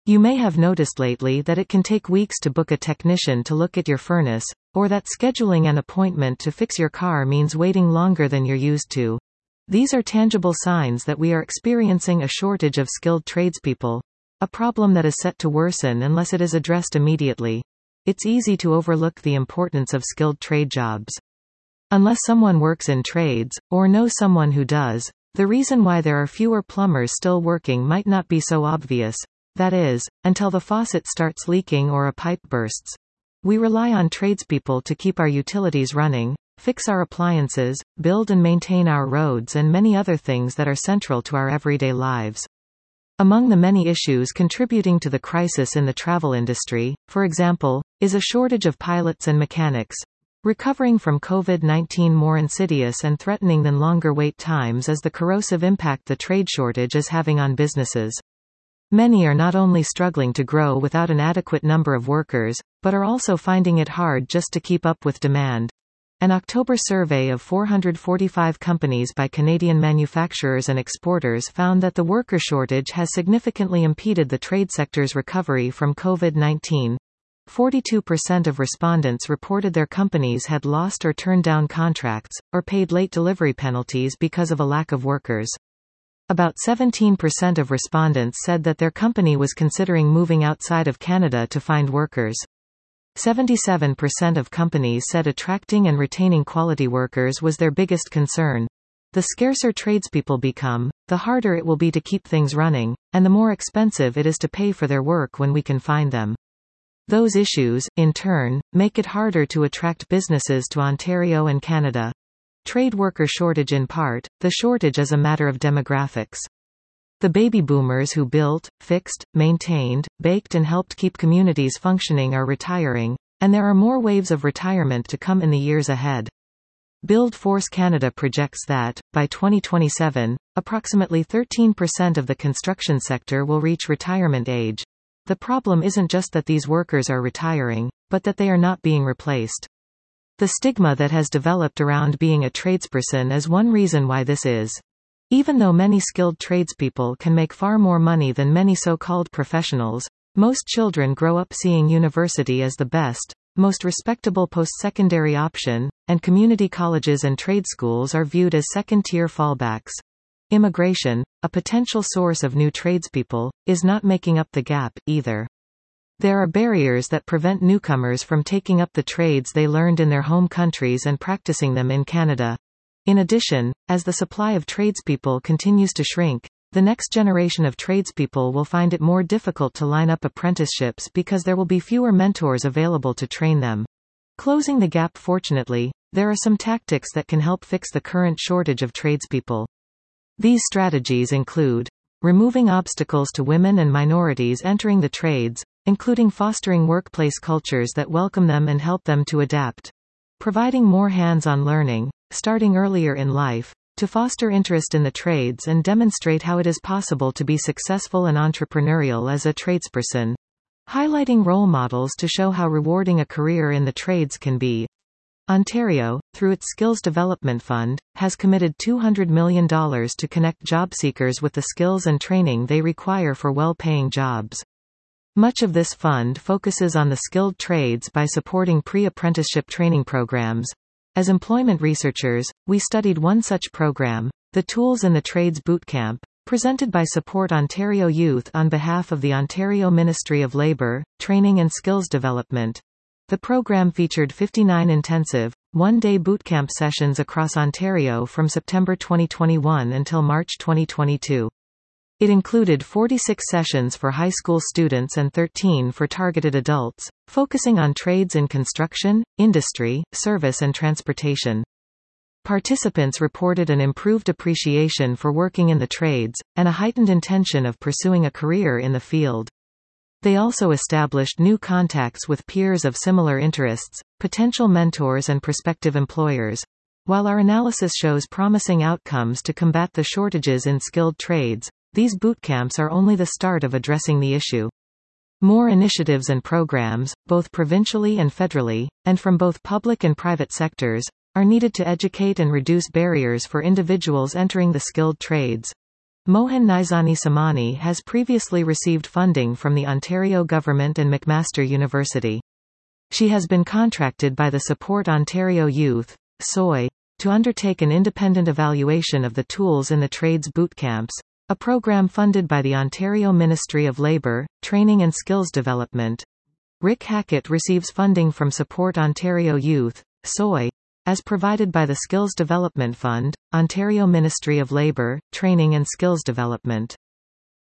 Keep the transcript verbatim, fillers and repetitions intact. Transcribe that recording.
You may have noticed lately that it can take weeks to book a technician to look at your furnace, or that scheduling an appointment to fix your car means waiting longer than you're used to. These are tangible signs that we are experiencing a shortage of skilled tradespeople, a problem that is set to worsen unless it is addressed immediately. It's easy to overlook the importance of skilled trade jobs. Unless someone works in trades, or knows someone who does, the reason why there are fewer plumbers still working might not be so obvious. That is, until the faucet starts leaking or a pipe bursts. We rely on tradespeople to keep our utilities running, fix our appliances, build and maintain our roads, and many other things that are central to our everyday lives. Among the many issues contributing to the crisis in the travel industry, for example, is a shortage of pilots and mechanics. Recovering from COVID nineteen more insidious and threatening than longer wait times is the corrosive impact the trade shortage is having on businesses. Many are not only struggling to grow without an adequate number of workers, but are also finding it hard just to keep up with demand. An October survey of four hundred forty-five companies by Canadian manufacturers and exporters found that the worker shortage has significantly impeded the trade sector's recovery from COVID nineteen. forty-two percent of respondents reported their companies had lost or turned down contracts, or paid late delivery penalties because of a lack of workers. About seventeen percent of respondents said that their company was considering moving outside of Canada to find workers. seventy-seven percent of companies said attracting and retaining quality workers was their biggest concern. The scarcer tradespeople become, the harder it will be to keep things running, and the more expensive it is to pay for their work when we can find them. Those issues, in turn, make it harder to attract businesses to Ontario and Canada. Trade worker shortage in part, the shortage is a matter of demographics. The baby boomers who built, fixed, maintained, baked and helped keep communities functioning are retiring, and there are more waves of retirement to come in the years ahead. Build Force Canada projects that, by twenty twenty-seven, approximately thirteen percent of the construction sector will reach retirement age. The problem isn't just that these workers are retiring, but that they are not being replaced. The stigma that has developed around being a tradesperson is one reason why this is. Even though many skilled tradespeople can make far more money than many so-called professionals, most children grow up seeing university as the best, most respectable post-secondary option, and community colleges and trade schools are viewed as second-tier fallbacks. Immigration, a potential source of new tradespeople, is not making up the gap, either. There are barriers that prevent newcomers from taking up the trades they learned in their home countries and practicing them in Canada. In addition, as the supply of tradespeople continues to shrink, the next generation of tradespeople will find it more difficult to line up apprenticeships because there will be fewer mentors available to train them. Closing the gap. Fortunately, there are some tactics that can help fix the current shortage of tradespeople. These strategies include removing obstacles to women and minorities entering the trades, including fostering workplace cultures that welcome them and help them to adapt. Providing more hands-on learning, starting earlier in life, to foster interest in the trades and demonstrate how it is possible to be successful and entrepreneurial as a tradesperson. Highlighting role models to show how rewarding a career in the trades can be. Ontario, through its Skills Development Fund, has committed two hundred million dollars to connect job seekers with the skills and training they require for well-paying jobs. Much of this fund focuses on the skilled trades by supporting pre-apprenticeship training programs. As employment researchers, we studied one such program, the Tools in the Trades Bootcamp, presented by Support Ontario Youth on behalf of the Ontario Ministry of Labour, Training and Skills Development. The program featured fifty-nine intensive, one-day bootcamp sessions across Ontario from September twenty twenty-one until March twenty twenty-two. It included forty-six sessions for high school students and thirteen for targeted adults, focusing on trades in construction, industry, service and transportation. Participants reported an improved appreciation for working in the trades, and a heightened intention of pursuing a career in the field. They also established new contacts with peers of similar interests, potential mentors and prospective employers. While our analysis shows promising outcomes to combat the shortages in skilled trades, these bootcamps are only the start of addressing the issue. More initiatives and programs, both provincially and federally, and from both public and private sectors, are needed to educate and reduce barriers for individuals entering the skilled trades. Mohan Nizani Samani has previously received funding from the Ontario Government and McMaster University. She has been contracted by the Support Ontario Youth S O Y, to undertake an independent evaluation of the tools in the trades boot camps, a program funded by the Ontario Ministry of Labour, Training and Skills Development. Rick Hackett receives funding from Support Ontario Youth S O Y, as provided by the Skills Development Fund, Ontario Ministry of Labour, Training and Skills Development.